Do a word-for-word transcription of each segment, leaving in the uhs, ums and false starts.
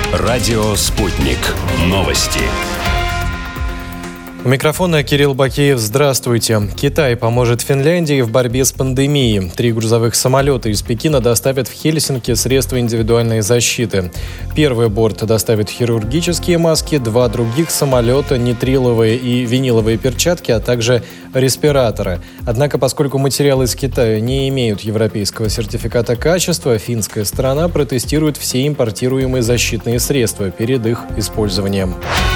Радио «Спутник». Новости. У микрофона Кирилл Бакеев. Здравствуйте. Китай поможет Финляндии в борьбе с пандемией. Три грузовых самолета из Пекина доставят в Хельсинки средства индивидуальной защиты. Первый борт доставит хирургические маски, два других самолета, нитриловые и виниловые перчатки, а также респираторы. Однако, поскольку материалы из Китая не имеют европейского сертификата качества, финская сторона протестирует все импортируемые защитные средства перед их использованием.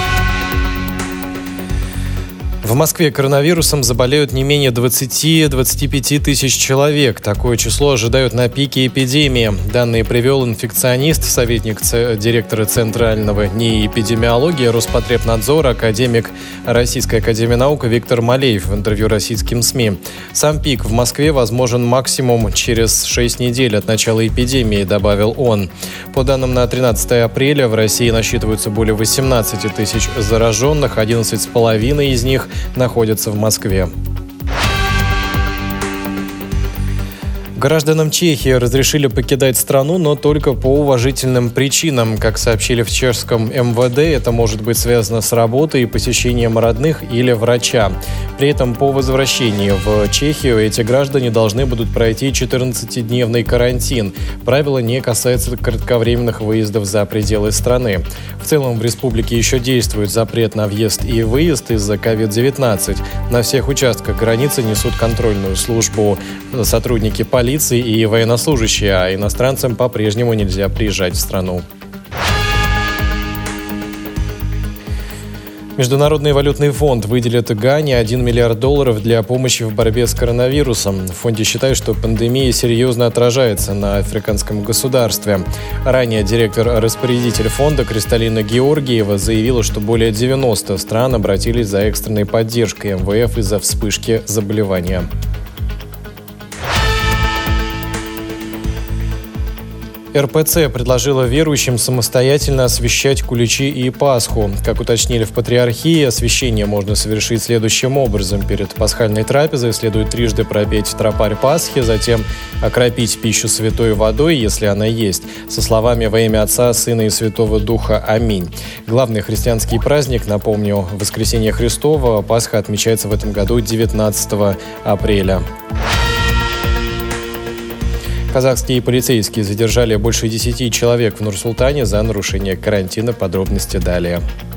В Москве коронавирусом заболеют не менее двадцати-двадцати пяти тысяч человек. Такое число ожидают на пике эпидемии. Данные привел инфекционист, советник ц... директора Центрального НИИ эпидемиологии Роспотребнадзора, академик Российской академии наук Виктор Малеев в интервью российским СМИ. Сам пик в Москве возможен максимум через шесть недель от начала эпидемии, добавил он. По данным на тринадцатое апреля в России насчитываются более восемнадцати тысяч зараженных, одиннадцать с половиной из них находятся в Москве. Гражданам Чехии разрешили покидать страну, но только по уважительным причинам. Как сообщили в чешском эм вэ дэ, это может быть связано с работой и посещением родных или врача. При этом по возвращении в Чехию эти граждане должны будут пройти четырнадцатидневный карантин. Правило не касается кратковременных выездов за пределы страны. В целом в республике еще действует запрет на въезд и выезд из-за ковид девятнадцать. На всех участках границы несут контрольную службу сотрудники полиции и военнослужащие, а иностранцам по-прежнему нельзя приезжать в страну. Международный валютный фонд выделит Гане один миллиард долларов для помощи в борьбе с коронавирусом. В фонде считают, что пандемия серьезно отражается на африканском государстве. Ранее директор-распорядитель фонда Кристалина Георгиева заявила, что более девяноста стран обратились за экстренной поддержкой эм вэ эф из-за вспышки заболевания. эр пэ цэ предложила верующим самостоятельно освящать куличи и Пасху. Как уточнили в Патриархии, освящение можно совершить следующим образом. Перед пасхальной трапезой следует трижды пропеть тропарь Пасхи, затем окропить пищу святой водой, если она есть, со словами «Во имя Отца, Сына и Святого Духа. Аминь». Главный христианский праздник, напомню, Воскресение Христово. Пасха отмечается в этом году девятнадцатого апреля. Казахские полицейские задержали больше десяти человек в Нур-Султане за нарушение карантина. Подробности далее.